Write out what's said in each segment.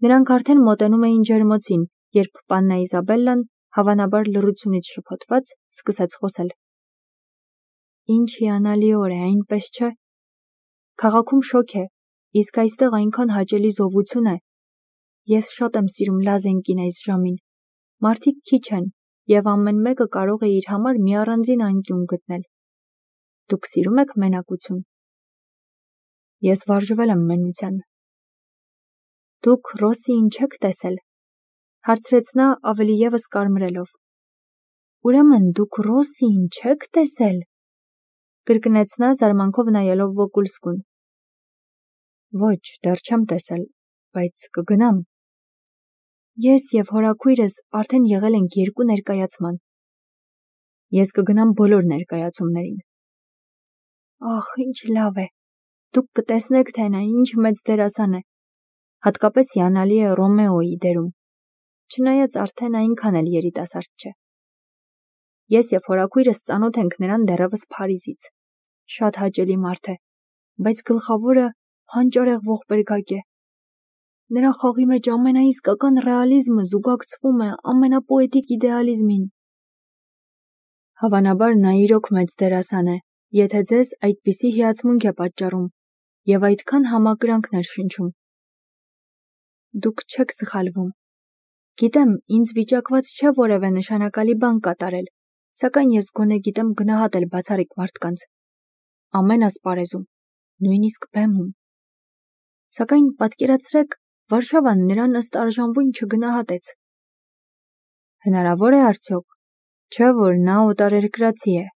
Նրանք արդեն մոտենում էին ջերմոցին, երբ պաննա Իզաբելլան, հավանաբար լռությունից շփոթված, սկսեց խոսել. Ինչ հիանալի օր է, այնպես չէ։ Քաղաքում շոգ է, իսկ այստեղ այնքան հաճելի զովություն է։ Ես շատ եմ սիրում Լազենկին այս ժամին։ Մարդիկ քիչ են, եւ ամեն մեկը կարող է իր համար մի առանձին անկյուն գտնել։ Դուք սիրում եք մենակություն։ Ես վարժվել եմ մենության։ Դուք Ռոսիին չեք տեսել, հարցրեց նա ավելի եւս կարմրելով։ Ուրեմն դուք Ռոսիին չեք տեսել, կրկնեց նա զարմանքով նայելով Վոկուլսկուն։ Ոչ, դեռ չեմ տեսել, բայց կգնամ։ Ես եւ հորաքույրս արդեն եղել ենք 2 ներկայացման։ Ես կգնամ բոլոր ներկայացումներին։ Ախ, ինչ լավ է։ Դուք կտեսնեք, թե նա ինչ մեծ դերասան է։ Հատկապես հիանալի է Ռոմեոյի դերում, չնայած արդեն այնքան էլ երիտասարդ չէ։ Ես եւ հորաքույրս ծանոթ ենք նրան դեռևս Փարիզից։ Շատ հաճելի մարդ է, բայց գլխավորը հանճարեղ ողբերգակ է։ Նրա խաղի մեջ ամենաիսկական ռեալիզմը զուգակցվում է ամենապոետիկ իդեալիզմին։ Հավանաբար նա իրոք մեծ դերասան է, եթե ձեզ այդպիսի հիացմունք է պատճառում եւ այդքան համակրանք ներշնչում։ Դուք չեք սխալվում։ Գիտեմ, ինձ վիճակված չէ որևէ նշանակալի բան կատարել, սակայն ես գոնե գիտեմ գնահատել բացառիկ մարդկանց։ Ամեն ասպարեզում, նույնիսկ բեմում։ Սակայն պատկերացրեք, Վարշավան նրան ըստ արժանվույն չգնահատեց։ Հնարավոր է արդյոք, չէ՞ որ նա օտարերկրացի է։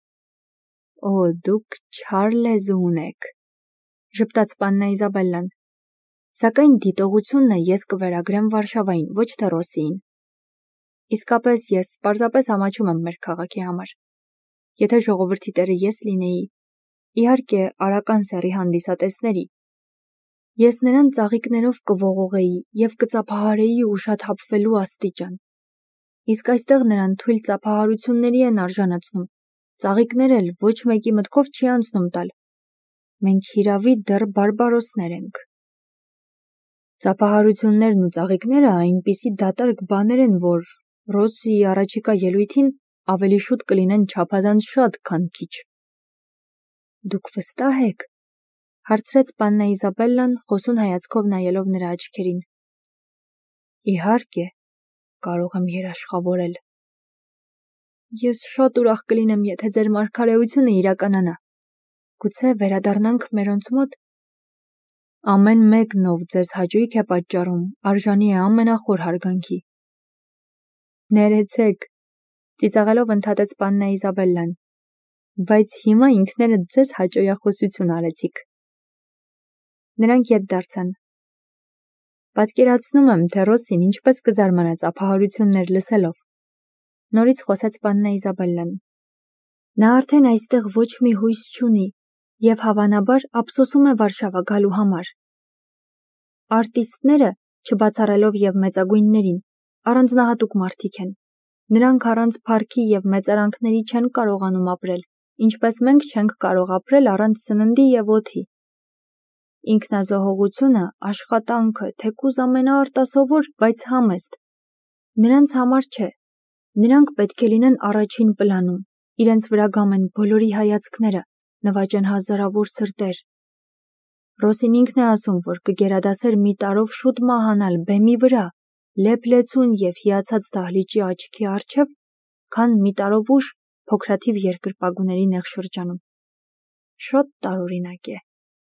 Օ, դուք չար լեզու ունեք, ժպտաց պաննա Իզաբելլան։ Սակայն դիտողությունն է ես կվերագրեմ Վարշավային, ոչ թե Ռոսիին։ Իսկապես ես պարզապես ամաչում եմ մեր քաղաքի համար։ Եթե ժողովրդի տերը ես լինեի, իհարկե արական սեռի հանդիսատեսների, ես նրան ծաղիկներով կողողեի եւ կծափահարեի ուշաթափվելու աստիճան։ Իսկ այստեղ նրան թույլ ծափահարությունների են արժանացնում, ծաղիկներ էլ ոչ մեկի մտքով չի անցնում տալ։ Մենք հիրավի դեռ բարբարոսներ ենք։ Ծափահարություններն ու ծաղիկները այնպիսի դատարկ բաներ են, որ Ռոսիի առաջիկա ելույթին ավելի շուտ կլինեն չափազանց շատ, քան քիչ։ Դուք վստահ եք, հարցրեց պաննա Իզաբելլան, խոսուն հայացքով նայելով նրա աչքերին։ Իհարկե, կարող եմ երաշխավորել։ Ես շատ ուրախ կլինեմ, եթե ձեր մարգարեությունը իրականանա։ Գուցե վերադառնանք մերոնց մոտ։ Ամեն մեկն, ով ձեզ հաճույք է պատճառում, արժանի է ամենախոր հարգանքի։ Ներեցեք, ծիծաղելով ընդհատեց պաննա Իզաբելլան, բայց հիմա ինքներդ ձեզ հաճոյախոսություն արեցիք։ Նրանք ետ դարձան։ Պատկերացնում եմ, թե Ռոսին ինչպես կզարմանա ծափահարություններ լսելով։ Նորից խոսեց պաննա Իզաբելլան։ Նա արդեն այստեղ ոչ մի հույս չունի եւ հավանաբար ափսոսում է Վարշավա գալու համար։ Արտիստները, չբացառելով եւ մեծագույններին, առանձնահատուկ մարդիկ են։ Նրանք առանց փառքի եւ մեծարանքների չեն կարողանում ապրել, ինչպես մենք չենք կարող ապրել առանց սննդի եւ օդի։ Ինքնազոհողությունը, աշխատանքը, թեկուզ ամենաարտասովոր, բայց համեստ, նրանց համար չէ։ Նրանք պետք է լինեն առաջին պլանում, իրենց վրա գամեն բոլորի հայացքները, նվաճեն հազարավոր սրտեր։ Ռոսին ինքն է ասում, որ կգերադասեր մի տարով շուտ մահանալ բեմի վրա, լեփլեցուն եւ հիացած դահլիճի աչքի առջև, քան մի տարով ուշ փոքրաթիվ երկրպագուների նեղ շրջանում։ Շատ տարօրինակ է։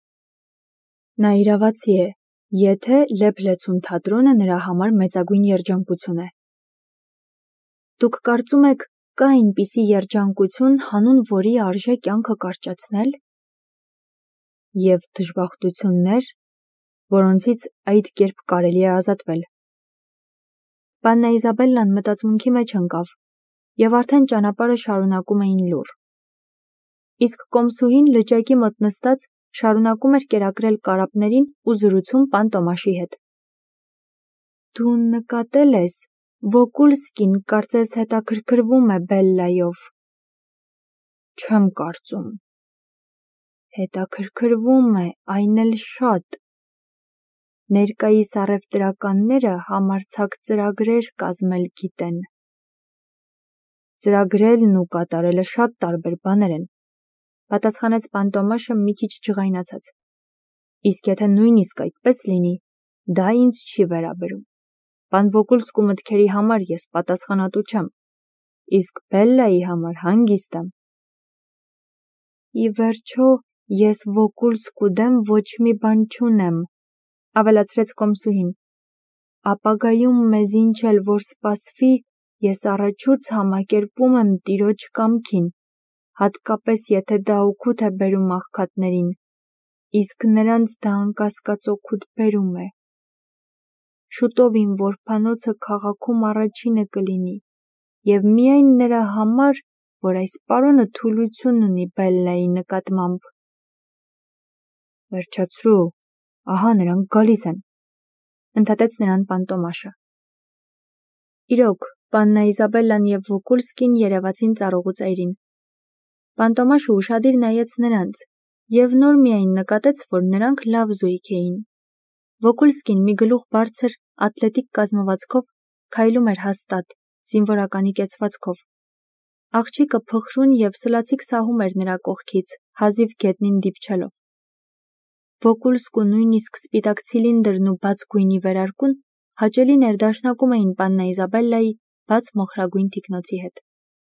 Նա իրավացի է, եթե լեփլեցուն թատրոնը նրա համար մեծագույն երջանկություն է։ Դուք կարծում եք, կա այնպիսի երջանկություն, հանուն որի արժե կյանքը կարճացնել։ Եվ դժբախտություններ, որոնցից այդ կերպ կարելի է ազատվել։ Պաննա Իզաբելլան մտածմունքի մեջ ընկավ եւ արդեն ճանապարհը շարունակում էին լուռ։ Իսկ կոմսուհին լճակի մոտ նստած շարունակում էր կերակրել կարապներին ու զրուցում պան Տոմաշի հետ։ Դու նկատել ես, Վոկուլսկին կարծես հետաքրքրվում է Բելլայով։ Չեմ կարծում։ Հետաքրքրվում է, այն էլ շատ։ ներկայիս առևտրականները համարձակ ծրագրեր կազմել գիտեն։ Ծրագրելն ու կատարելը շատ տարբեր բաներ են, պատասխանեց Պանտոմաշը մի քիչ ջղայնացած։ Իսկ եթե նույնիսկ այդպես լինի, դա ինձ չի վերաբերում։ Պան Վոկուլսկու մտքերի համար ես պատասխանատու չեմ, իսկ Բելլայի համար հանգիստ եմ։ Ի վերջո, ես Վոկուլսկու դեմ ոչ մի բան չունեմ, ավելացրեց կոմսուհին։ Ապագայում մեզ ինչ էլ որ սպասվի, ես առաջուց համակերպվում եմ տիրոջ կամքին, հատկապես եթե դա օգուտ է բերում աղքատներին, իսկ նրանց դա անկասկած օգուտ բերում է։ Շուտով իմ որբանոցը քաղաքում առաջինը կլինի, և միայն նրա համար, որ այս պարոնը թուլություն ունի Բելլայի նկատմամբ։ Վերջացրու, ահա նրանք գալիս են, ընդհատեց նրան Պանտոմաշը։ Իրոք, պաննա Իզաբելլան և Վոկուլսկին երևացին ծառուղու ծայրին։ Պանտոմաշը ուշադիր նայեց նրանց և նոր միայն նկատեց, որ նրանք լավ զույգ էին։ Վոկուլսկին մի գլուխ բարձր, ատլետիկ կազմվածքով քայլում էր հաստատ, զինվորականի կեցվածքով։ Աղջիկը փխրուն և սլացիկ սահում էր նրա կողքից, հազիվ գետնին դիպչելով։ Վոկուլսկու նույնիսկ սպիտակ ցիլինդրն ու բաց գույնի վերարկուն հաճելի ներդաշնակում էին պաննա Իզաբելլայի բաց մոխրագույն թիկնոցի հետ։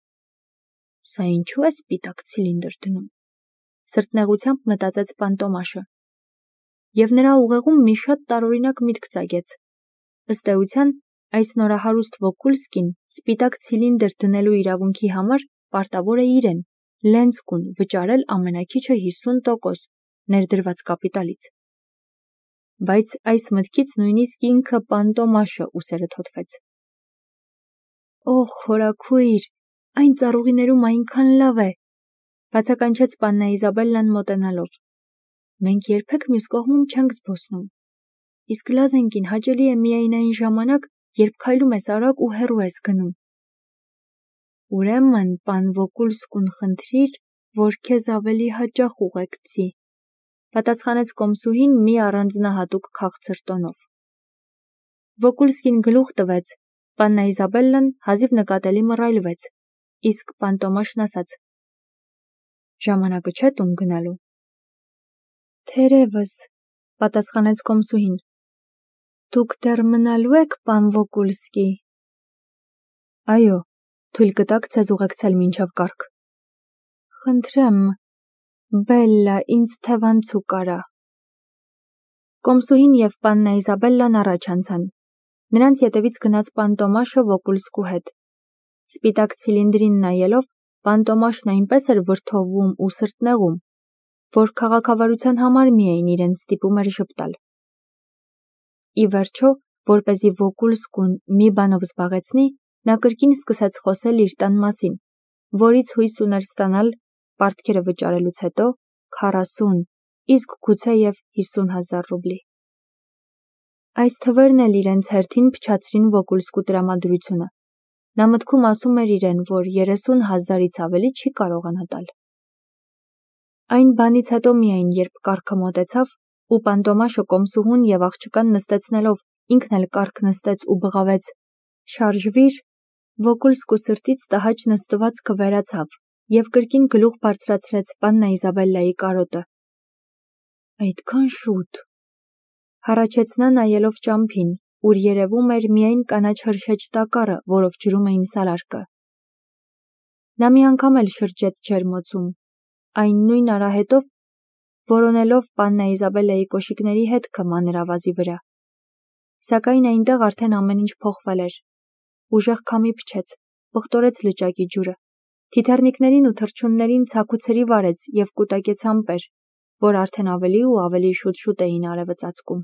Սա ինչու է սպիտակ ցիլինդր դնում, սրտնեղությամբ մտածեց Պանտոմաշը։ Եվ նրա ուղեղում մի շատ տարօրինակ միտք ծագեց։ Ըստ էության, այս նորահարուստ Վոկուլսկին սպիտակ ցիլինդր դնելու իրավունքի համար պարտավոր է իրեն, Լենսկուն, վճարել ամենաքիչը 50% ներդրված կապիտալից։ Բայց այս մտքից նույնիսկ ինքը Պանտոմաշը ուսերը թոթվեց։ Օհ, խորաքույր, այն ծառուղիներում այնքան լավ է, բացականչեց պաննա Իզաբելլան մոտենալով։ Մենք երբեք մյուս կողմում չենք զբոսնում։ Իսկ Լազենկին հաճելի է միայն այն ժամանակ, երբ քայլում ես արագ ու հեռու ես գնում։ Ուրեմն, պան Վոկուլսկուն խնդրիր, որ քեզ ավելի հաճախ ուղեկցի, պատասխանեց կոմսուհին մի առանձնահատուկ քաղցր տոնով։ Վոկուլսկին գլուխ տվեց, պաննա Իզաբելլան հազիվ նկատելի մռայլվեց, իսկ Պանտոմաշն ասաց. Ժամանակը չէ տուն գնալու։ Թերևս, պատասխանեց կոմսուհին։ Դուք դեռ մնալու եք, պան Վոկուլսկի։ Այո, թույլ կտաք ձեզ ուղեկցել մինչև կառք։ Խնդրեմ, Բելլա, ինձ թևանցուկ արա։ Կոմսուհին և պաննա Իզաբելլան առաջ անցան։ Նրանց ետևից գնաց Պանտոմաշը Վոկուլսկու հետ։ Սպիտակ ցիլինդրին նայելով, Պանտոմաշն այնպես էր վրդովում ու սրտնեղում, որ քաղաքավարության համար միայն իրեն ստիպում էր ժպտալ։ Ի վերջո, որպեսզի Վոկուլսկուն մի բանով զբաղեցնի, նա կրկին սկսեց խոսել իր տան մասին, որից հույս ուներ ստանալ պարտքերը վճարելուց հետո 40, իսկ գուցեև 50,000 ռուբլի։ Այս թվերն էլ իրենց հերթին փչացրին Վոկուլսկու տրամադրությունը։ Նա մտքում ասում էր իրեն, որ 30,000-ից ավելի չի կարողանա տալ։ Այն բանից հետո միայն, երբ կառքը մոտեցավ, ու Պանտոմաշը կոմսուհուն և աղջկան նստեցնելով ինքն էլ կառք նստեց ու բղավեց. շարժվիր, Վոկուլսկու սրտից տհաճ նստվածքը վերացավ և կրկին գլուխ բարձրացրեց պաննա Իզաբելլայի կարոտը։ Այդքան շուտ, հառաչեց նա նայելով ճամփին, ուր երևում էր միայն կանաչ հրշեջ տակառը, որով ջրում էին սալարկը։ Նա մի անգամ էլ շրջեց ջերմոցում, այն նույն արահետով, որոնելով պաննա Իզաբելլայի կոշիկների հետքը մանրավազի վրա։ Սակայն այնտեղ արդեն ամեն ինչ փոխվել էր։ Ուժեղ քամի փչեց, պղտորեց լճակի ջուրը, թիթեռնիկներին ու թռչուններին ցաքուցրի վարեց և կուտակեց ամպեր, որ արդեն ավելի ու ավելի շուտ էին արևը ծածկում։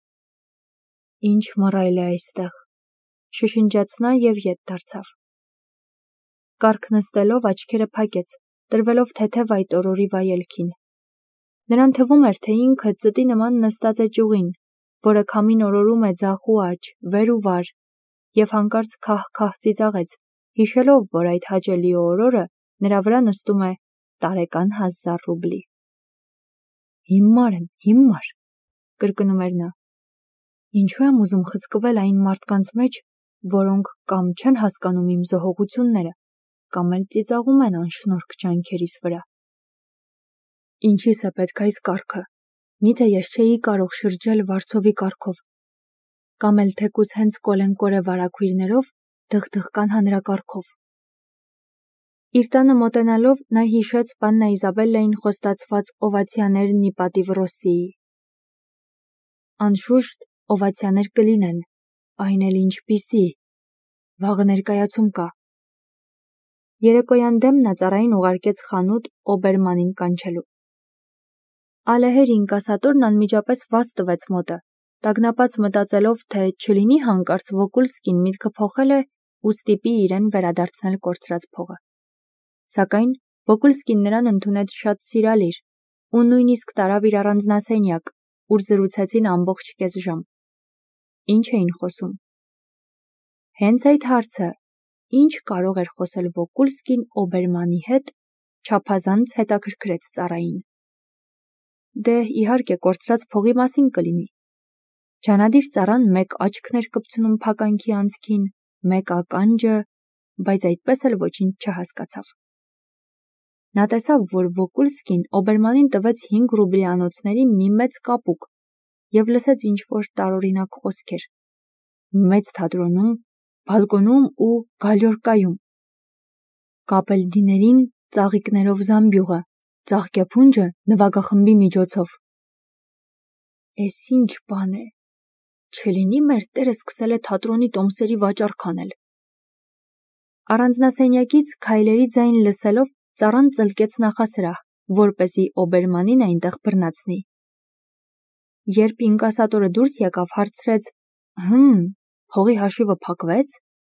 Ինչ մռայլ է այստեղ, շշնջաց նա և ետ դարձավ։ Կառք նստելով աչքերը փակեց, տրվելով թեթև այդ օրորի վայելքին։ Նրան թվում էր, թե ինքը ծտի նման նստած է ճյուղին, որը քամին օրորում է ձախ ու աջ, վեր ու վար, և հանկարծ քահ-քահ ծիծաղեց, հիշելով, որ այդ հաճելի օրորը նրա վրա նստում է տարեկան 1000 ռուբլի։ Հիմար եմ, հիմար, կրկնում էր նա։ Ինչու եմ ուզում խցկվել այն մարդկանց մեջ, որոնք կամ չեն հասկանում իմ զոհողությունները, կամ էլ ծիծաղում են անշնորհք ջանքերիս վրա։ Ինչի՞ս է պետք այս կարգը։ Միթե ես չէի կարող շրջել վարձովի կարգով, կամ էլ թեկուզ հենց կոլենկորե վարագույրներով դղդղկան հանրակարգով։ Իր տանը մոտենալով նա հիշեց պաննա Իզաբելլային խոստացված օվացիաներն ի պատիվ Ռոսսիի։ Անշուշտ օվացիաներ կլինեն, այն էլ ինչպիսի, վաղը ներկայացում կա։ Երեկոյան դեմ նա ծառային ուղարկեց խանութ օբերմանին կանչելու։ Ալեհեր ինկասատորն անմիջապես վազ տվեց մոտը, տագնապած մտածելով, թե չլինի հանկարծ Վոկուլսկին միտքը փոխել է ու ստիպի իրեն վերադարձնել կորցրած փողը։ Սակայն Վոկուլսկին նրան ընդունեց շատ սիրալիր ու նույնիսկ տարավ իր առանձնասենյակ, ուր զրուցեցին ամբողջ կես ժամ։ Ինչ էին խոսում։ Հենց այդ հարցը, ինչ կարող էր խոսել Վոկուլսկին օբերմանի հետ, չափազանց հետաքրքրեց ծառային։ Դե իհարկե կորցրած փողի մասին կլինի։ Ջանադիր ծառան մեկ աչքն էր կպցնում փականքի անցքին, մեկ ականջը, բայց այդպես էլ ոչինչ չհասկացավ։ Նա տեսավ, որ Վոկուլսկին օբերմանին տվեց 5 ռուբլյանոցների մի մեծ կապուկ և լսեց ինչ-որ տարօրինակ խոսքեր։ Մեծ թատրոնում, բալկոնում ու գալյորկայում։ Կապելդիներին ծաղիկներով զամբյուղը, ծաղկեփունջը նվագախմբի միջոցով։ Էս ինչ բան է։ Չլինի մեր տերը սկսել է թատրոնի տոմսերի վաճառք անել։ Առանձնասենյակից քայլերի ձայն լսելով ծառան ծլկեց նախասրահ, որպեսզի օբերմանին այնտեղ բռնացնի։ Երբ ինկասատորը դուրս եկավ, հարցրեց. փողի հաշիվը փակվեց։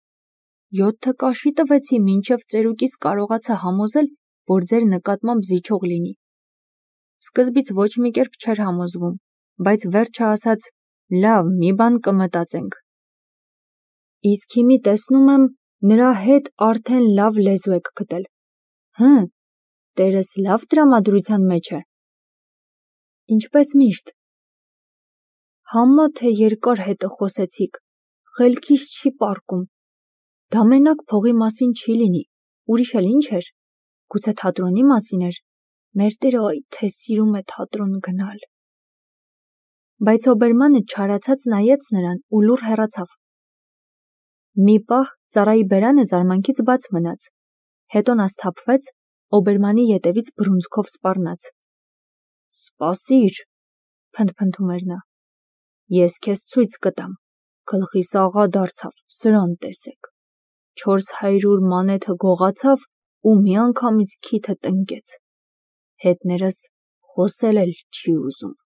7 կաշի տվեցի, մինչև ծերուկիս կարողացա համոզել, որ ձեր նկատմամբ զիջող լինի։ Սկզբից ոչ մի կերպ չէր համոզվում, բայց վերջը ասաց. լավ, մի բան կմտածենք։ Իսկ հիմի տեսնում եմ, նրա հետ արդեն լավ լեզու եք գտել։ Տերս լավ տրամադրության մեջ է։ Ինչպես միշտ։ Համա թե երկար հետը խոսեցիք, խելքիս չի պառկում։ Դա մենակ փողի մասին չի լինի, ուրիշ էլ ինչ էր, գուցե թատրոնի մասին էր, մեր տերը այ թե սիրում է թատրոն գնալ։ Բայց օբերմանը չարացած նայեց նրան ու լուռ հեռացավ։ Մի պահ ծառայի բերանը զարմանքից բաց մնաց, հետո նա սթափվեց, օբերմանի ետևից բռունցքով սպառնաց։ Սպասիր, փնթփնթում էր նա, ես քեզ ցույց կտամ, գլխիս աղա դարձավ, սրան տեսեք, 400 մանեթը գողացավ ու միանգամից քիթը տնկեց, հետներս խոսել էլ չի ուզում։